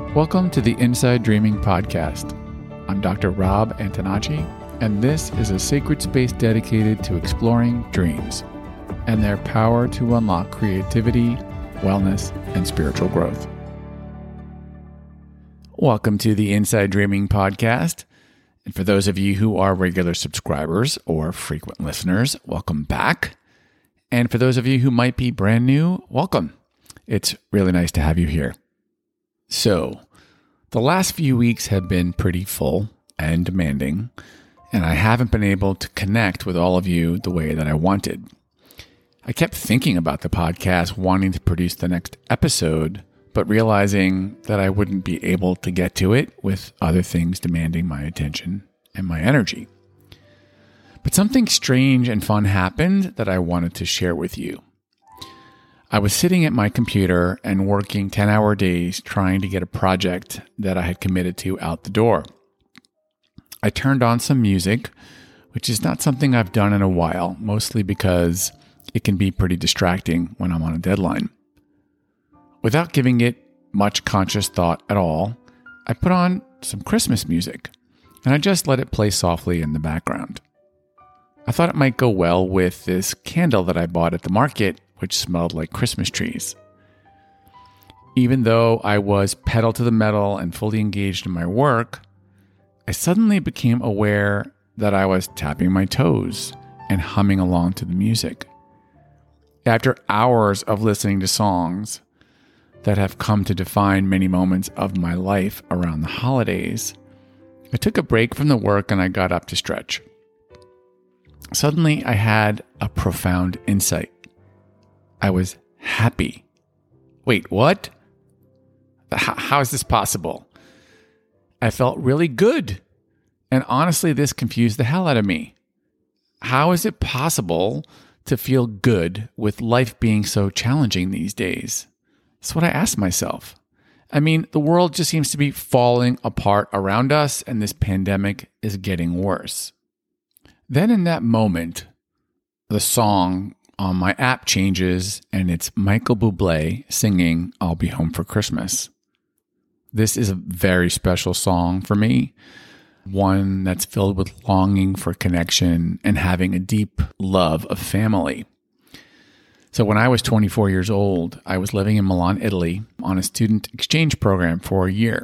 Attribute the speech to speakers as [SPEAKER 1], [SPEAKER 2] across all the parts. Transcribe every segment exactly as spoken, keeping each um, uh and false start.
[SPEAKER 1] Welcome to the Inside Dreaming Podcast. I'm Doctor Rob Antonacci, and this is a sacred space dedicated to exploring dreams and their power to unlock creativity, wellness, and spiritual growth. Welcome to the Inside Dreaming Podcast. And for those of you who are regular subscribers or frequent listeners, welcome back. And for those of you who might be brand new, welcome. It's really nice to have you here. So, the last few weeks have been pretty full and demanding, and I haven't been able to connect with all of you the way that I wanted. I kept thinking about the podcast, wanting to produce the next episode, but realizing that I wouldn't be able to get to it with other things demanding my attention and my energy. But something strange and fun happened that I wanted to share with you. I was sitting at my computer and working ten-hour days trying to get a project that I had committed to out the door. I turned on some music, which is not something I've done in a while, mostly because it can be pretty distracting when I'm on a deadline. Without giving it much conscious thought at all, I put on some Christmas music, and I just let it play softly in the background. I thought it might go well with this candle that I bought at the market, which smelled like Christmas trees. Even though I was pedal to the metal and fully engaged in my work, I suddenly became aware that I was tapping my toes and humming along to the music. After hours of listening to songs that have come to define many moments of my life around the holidays, I took a break from the work and I got up to stretch. Suddenly, I had a profound insight. I was happy. Wait, what? H- how is this possible? I felt really good. And honestly, this confused the hell out of me. How is it possible to feel good with life being so challenging these days? That's what I asked myself. I mean, the world just seems to be falling apart around us, and this pandemic is getting worse. Then in that moment, the song on my app changes, and it's Michael Bublé singing I'll Be Home for Christmas. This is a very special song for me, one that's filled with longing for connection and having a deep love of family. So when I was twenty-four years old, I was living in Milan, Italy, on a student exchange program for a year.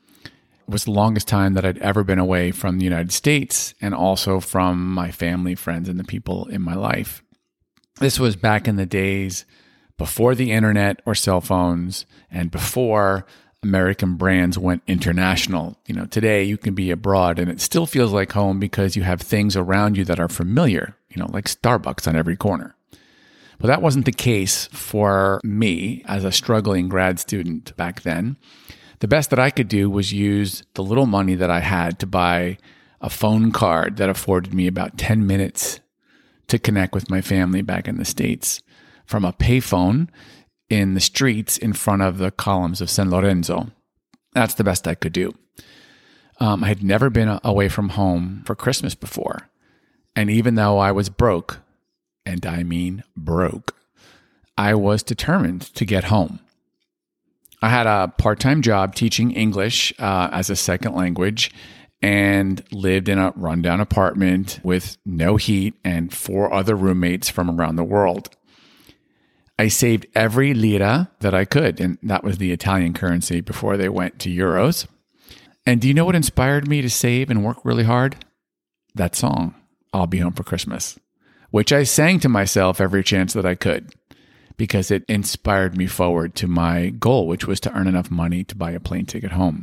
[SPEAKER 1] It was the longest time that I'd ever been away from the United States and also from my family, friends, and the people in my life. This was back in the days before the internet or cell phones and before American brands went international. You know, today you can be abroad and it still feels like home because you have things around you that are familiar, you know, like Starbucks on every corner. But that wasn't the case for me as a struggling grad student back then. The best that I could do was use the little money that I had to buy a phone card that afforded me about ten minutes to connect with my family back in the States from a payphone in the streets in front of the columns of San Lorenzo. That's the best I could do. Um, I had never been away from home for Christmas before. And even though I was broke, and I mean broke, I was determined to get home. I had a part-time job teaching English uh, as a second language and lived in a rundown apartment with no heat and four other roommates from around the world. I saved every lira that I could, and that was the Italian currency before they went to euros. And do you know what inspired me to save and work really hard? That song, I'll Be Home for Christmas, which I sang to myself every chance that I could because it inspired me forward to my goal, which was to earn enough money to buy a plane ticket home.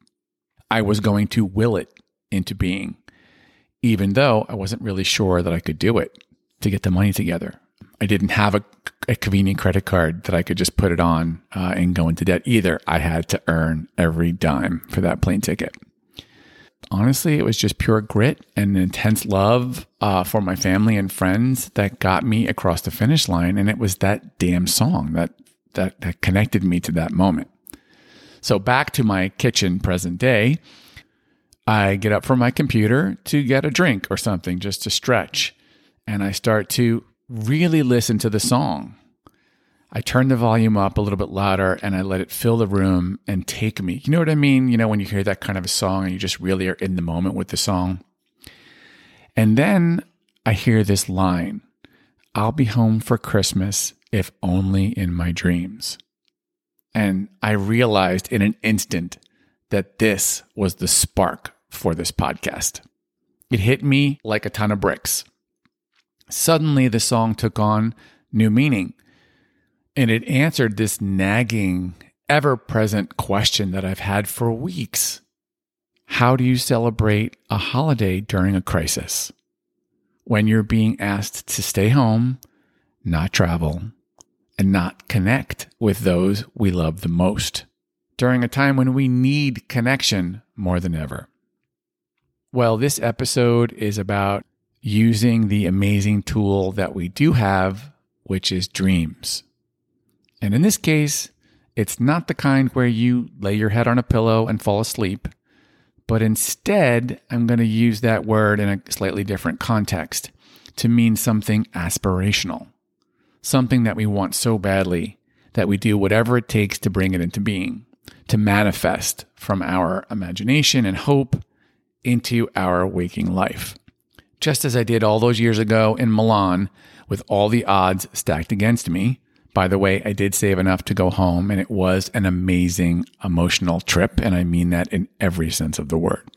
[SPEAKER 1] I was going to will it into being, even though I wasn't really sure that I could do it to get the money together. I didn't have a, a convenient credit card that I could just put it on uh, and go into debt either. I had to earn every dime for that plane ticket. Honestly, it was just pure grit and intense love uh, for my family and friends that got me across the finish line. And it was that damn song that that, that connected me to that moment. So back to my kitchen present day, I get up from my computer to get a drink or something just to stretch. And I start to really listen to the song. I turned the volume up a little bit louder and I let it fill the room and take me. You know what I mean? You know, when you hear that kind of a song and you just really are in the moment with the song. And then I hear this line, "I'll be home for Christmas, if only in my dreams." And I realized in an instant that this was the spark for this podcast. It hit me like a ton of bricks. Suddenly, the song took on new meaning, and it answered this nagging, ever-present question that I've had for weeks. How do you celebrate a holiday during a crisis? When you're being asked to stay home, not travel, and not connect with those we love the most, during a time when we need connection more than ever. Well, this episode is about using the amazing tool that we do have, which is dreams. And in this case, it's not the kind where you lay your head on a pillow and fall asleep, but instead, I'm going to use that word in a slightly different context to mean something aspirational, something that we want so badly that we do whatever it takes to bring it into being, to manifest from our imagination and hope into our waking life. Just as I did all those years ago in Milan with all the odds stacked against me. By the way, I did save enough to go home, and it was an amazing emotional trip, and I mean that in every sense of the word.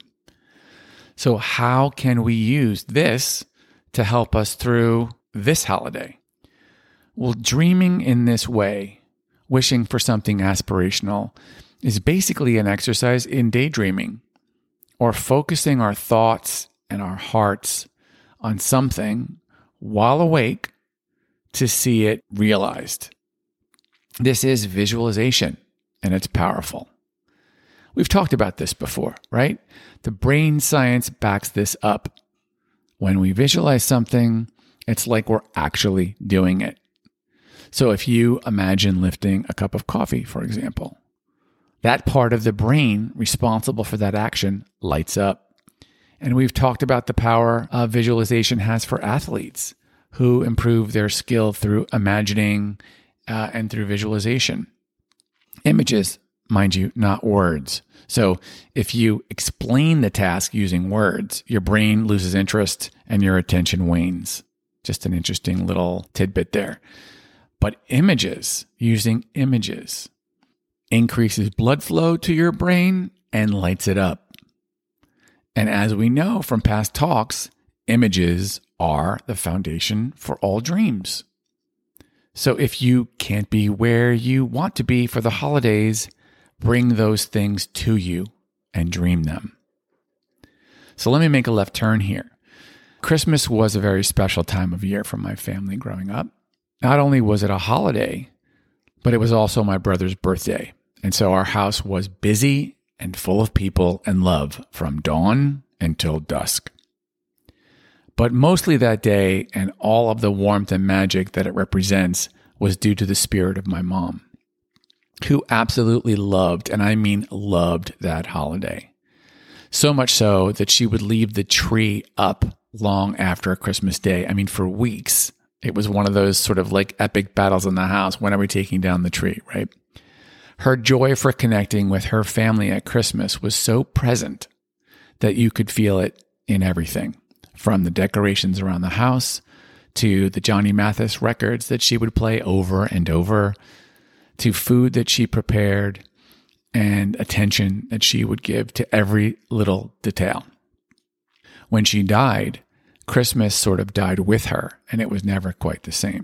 [SPEAKER 1] So how can we use this to help us through this holiday? Well, dreaming in this way, wishing for something aspirational, is basically an exercise in daydreaming, or focusing our thoughts and our hearts on something while awake to see it realized. This is visualization, and it's powerful. We've talked about this before, right? The brain science backs this up. When we visualize something, it's like we're actually doing it. So if you imagine lifting a cup of coffee, for example, that part of the brain responsible for that action lights up. And we've talked about the power of visualization has for athletes who improve their skill through imagining uh, and through visualization. Images, mind you, not words. So if you explain the task using words, your brain loses interest and your attention wanes. Just an interesting little tidbit there. But images, using images, increases blood flow to your brain and lights it up. And as we know from past talks, images are the foundation for all dreams. So if you can't be where you want to be for the holidays, bring those things to you and dream them. So let me make a left turn here. Christmas was a very special time of year for my family growing up. Not only was it a holiday, but it was also my brother's birthday. And so our house was busy and full of people and love from dawn until dusk. But mostly that day and all of the warmth and magic that it represents was due to the spirit of my mom, who absolutely loved, and I mean loved, that holiday. So much so that she would leave the tree up long after Christmas Day. I mean, for weeks. It was one of those sort of like epic battles in the house. When are we taking down the tree, right? Her joy for connecting with her family at Christmas was so present that you could feel it in everything, from the decorations around the house to the Johnny Mathis records that she would play over and over, to food that she prepared and attention that she would give to every little detail. When she died, Christmas sort of died with her, and it was never quite the same.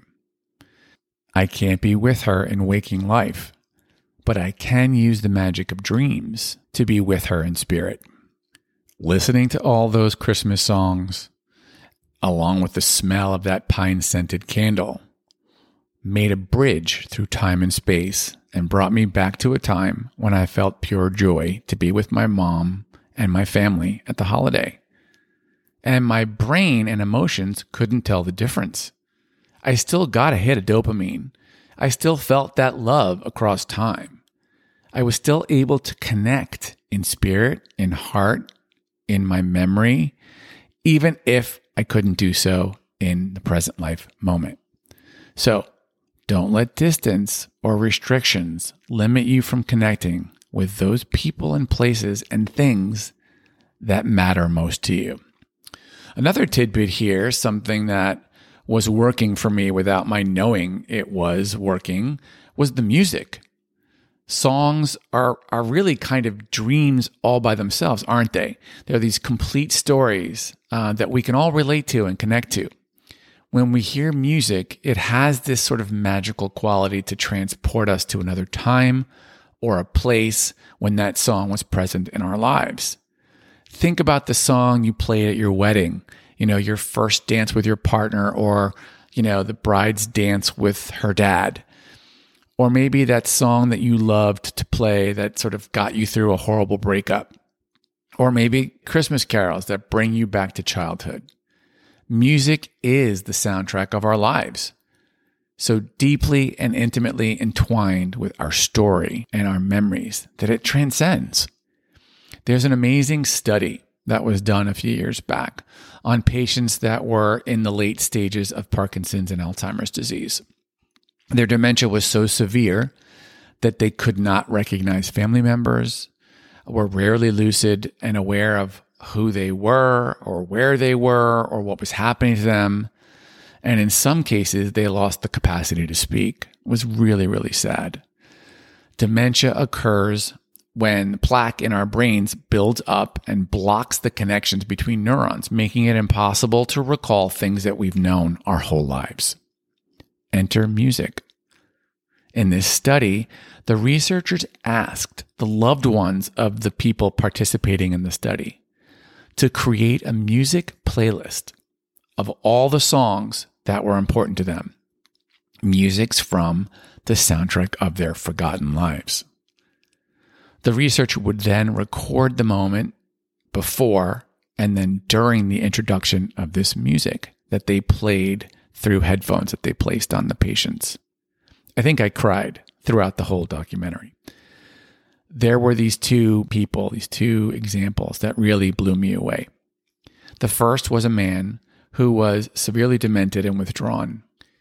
[SPEAKER 1] I can't be with her in waking life, but I can use the magic of dreams to be with her in spirit. Listening to all those Christmas songs, along with the smell of that pine-scented candle, made a bridge through time and space and brought me back to a time when I felt pure joy to be with my mom and my family at the holiday. And my brain and emotions couldn't tell the difference. I still got a hit of dopamine. I still felt that love across time. I was still able to connect in spirit, in heart, in my memory, even if I couldn't do so in the present life moment. So Don't let distance or restrictions limit you from connecting with those people and places and things that matter most to you. Another tidbit here, something that was working for me without my knowing it was working, was the music. Songs are are really kind of dreams all by themselves, aren't they? They're these complete stories uh, that we can all relate to and connect to. When we hear music, it has this sort of magical quality to transport us to another time or a place when that song was present in our lives. Think about the song you played at your wedding, you know, your first dance with your partner, or, you know, the bride's dance with her dad. Or maybe that song that you loved to play that sort of got you through a horrible breakup. Or maybe Christmas carols that bring you back to childhood. Music is the soundtrack of our lives, so deeply and intimately entwined with our story and our memories that it transcends. There's an amazing study that was done a few years back on patients that were in the late stages of Parkinson's and Alzheimer's disease. Their dementia was so severe that they could not recognize family members, were rarely lucid and aware of who they were or where they were or what was happening to them. And in some cases, they lost the capacity to speak. It was really, really sad. Dementia occurs when plaque in our brains builds up and blocks the connections between neurons, making it impossible to recall things that we've known our whole lives. Enter music. In this study, the researchers asked the loved ones of the people participating in the study to create a music playlist of all the songs that were important to them, musics from the soundtrack of their forgotten lives. The researcher would then record the moment before and then during the introduction of this music that they played through headphones that they placed on the patients. I think I cried throughout the whole documentary. There were these two people, these two examples that really blew me away. The first was a man who was severely demented and withdrawn.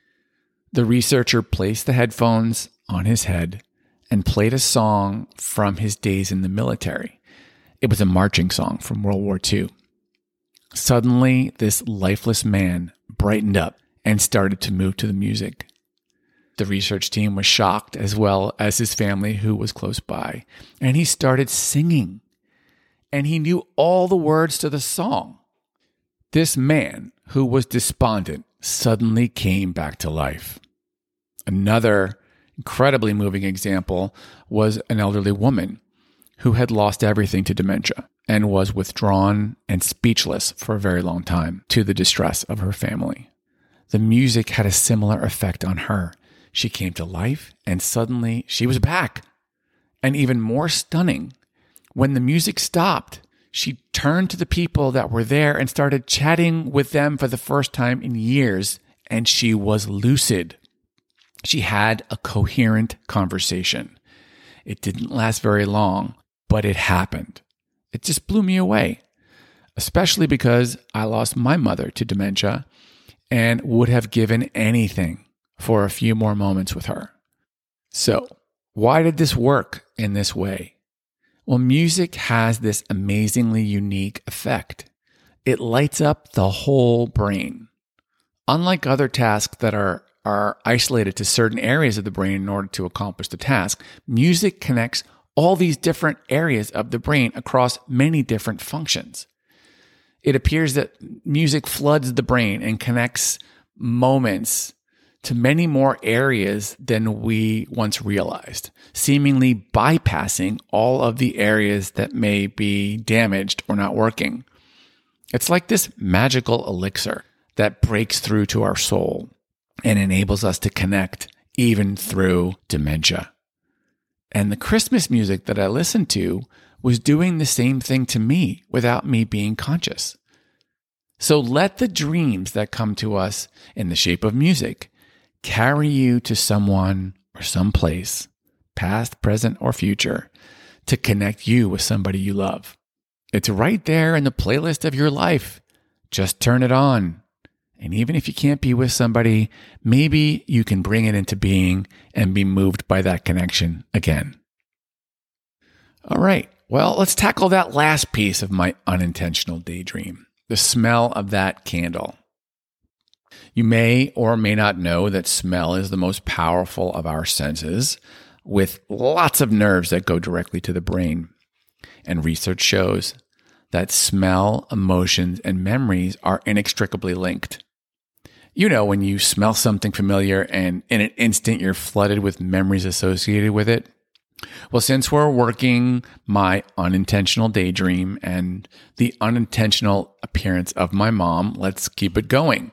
[SPEAKER 1] The researcher placed the headphones on his head and played a song from his days in the military. It was a marching song from World War Two. Suddenly, this lifeless man brightened up and started to move to the music. The research team was shocked, as well as his family, who was close by, and he started singing, and he knew all the words to the song. This man, who was despondent, suddenly came back to life. Another incredibly moving example was an elderly woman who had lost everything to dementia and was withdrawn and speechless for a very long time, to the distress of her family. The music had a similar effect on her. She came to life, and suddenly she was back. And even more stunning, when the music stopped, she turned to the people that were there and started chatting with them for the first time in years, and she was lucid. She had a coherent conversation. It didn't last very long, but it happened. It just blew me away, especially because I lost my mother to dementia and would have given anything for a few more moments with her. So, why did this work in this way? Well, music has this amazingly unique effect. It lights up the whole brain. Unlike other tasks that are, are isolated to certain areas of the brain in order to accomplish the task, music connects all these different areas of the brain across many different functions. It appears that music floods the brain and connects moments to many more areas than we once realized, seemingly bypassing all of the areas that may be damaged or not working. It's like this magical elixir that breaks through to our soul and enables us to connect even through dementia. And the Christmas music that I listened to was doing the same thing to me without me being conscious. So let the dreams that come to us in the shape of music carry you to someone or someplace, past, present, or future, to connect you with somebody you love. It's right there in the playlist of your life. Just turn it on And even if you can't be with somebody, maybe you can bring it into being and be moved by that connection again. All right. Well, let's tackle that last piece of my unintentional daydream, the smell of that candle. You may or may not know that smell is the most powerful of our senses, with lots of nerves that go directly to the brain. And research shows that smell, emotions, and memories are inextricably linked. You know, when you smell something familiar and in an instant you're flooded with memories associated with it. Well, since we're working my unintentional daydream and the unintentional appearance of my mom, let's keep it going.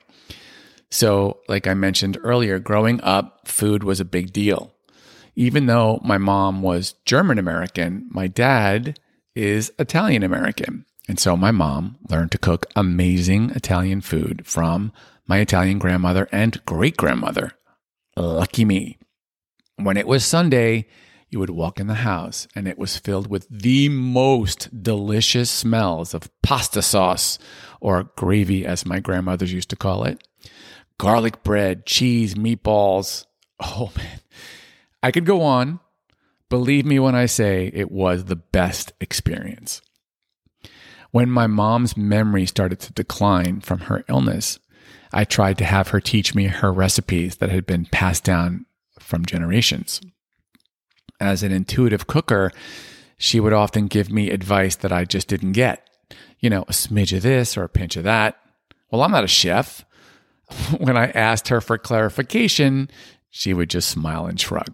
[SPEAKER 1] So, like I mentioned earlier, growing up, food was a big deal. Even though my mom was German American, my dad is Italian American. And so my mom learned to cook amazing Italian food from my Italian grandmother and great-grandmother. Lucky me. When it was Sunday, you would walk in the house and it was filled with the most delicious smells of pasta sauce, or gravy as my grandmothers used to call it, garlic bread, cheese, meatballs. Oh man, I could go on. Believe me when I say it was the best experience. When my mom's memory started to decline from her illness, I tried to have her teach me her recipes that had been passed down from generations. As an intuitive cooker, she would often give me advice that I just didn't get. You know, a smidge of this or a pinch of that. Well, I'm not a chef. When I asked her for clarification, she would just smile and shrug.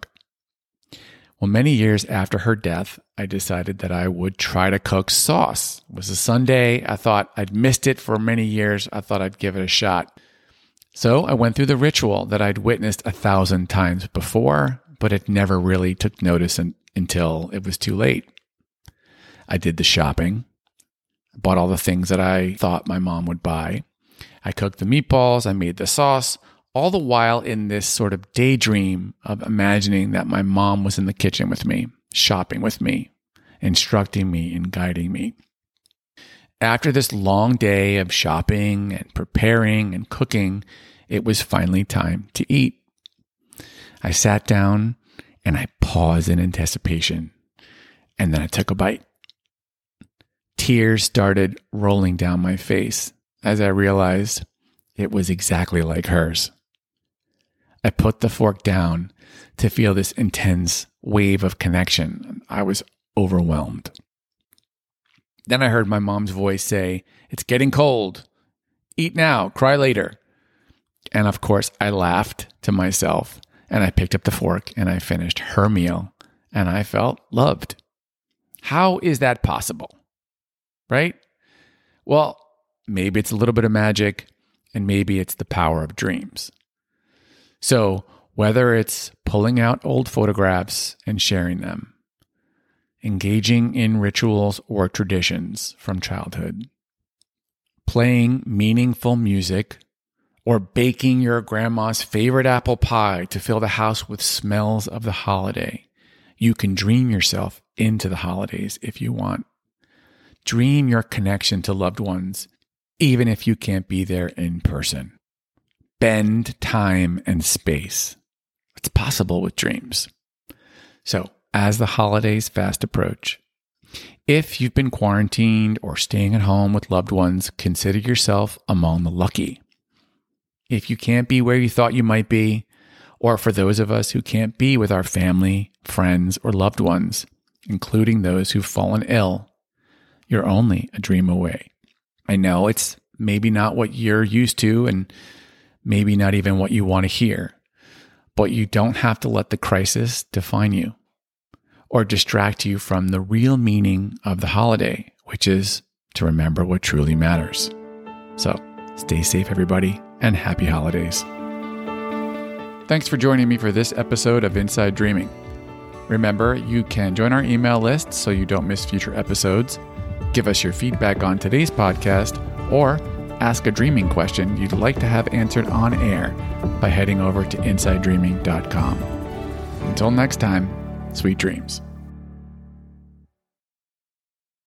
[SPEAKER 1] Well, many years after her death, I decided that I would try to cook sauce. It was a Sunday. I thought I'd missed it for many years. I thought I'd give it a shot. So I went through the ritual that I'd witnessed a thousand times before, but it never really took notice un- until it was too late. I did the shopping, bought all the things that I thought my mom would buy. I cooked the meatballs, I made the sauce, all the while in this sort of daydream of imagining that my mom was in the kitchen with me, shopping with me, instructing me and guiding me. After this long day of shopping and preparing and cooking, it was finally time to eat. I sat down and I paused in anticipation, and then I took a bite. Tears started rolling down my face as I realized it was exactly like hers. I put the fork down to feel this intense wave of connection. I was overwhelmed. Then I heard my mom's voice say, "It's getting cold. Eat now, cry later." And of course, I laughed to myself and I picked up the fork and I finished her meal and I felt loved. How is that possible? Right? Well, maybe it's a little bit of magic and maybe it's the power of dreams. So whether it's pulling out old photographs and sharing them, engaging in rituals or traditions from childhood, playing meaningful music, or baking your grandma's favorite apple pie to fill the house with smells of the holiday, you can dream yourself into the holidays if you want. Dream your connection to loved ones, even if you can't be there in person. Bend time and space. It's possible with dreams. So, as the holidays fast approach, if you've been quarantined or staying at home with loved ones, consider yourself among the lucky. If you can't be where you thought you might be, or for those of us who can't be with our family, friends, or loved ones, including those who've fallen ill, you're only a dream away. I know it's maybe not what you're used to and maybe not even what you want to hear, but you don't have to let the crisis define you or distract you from the real meaning of the holiday, which is to remember what truly matters. So stay safe, everybody, and happy holidays. Thanks for joining me for this episode of Inside Dreaming. Remember, you can join our email list so you don't miss future episodes, give us your feedback on today's podcast, or ask a dreaming question you'd like to have answered on air by heading over to inside dreaming dot com. Until next time, sweet dreams.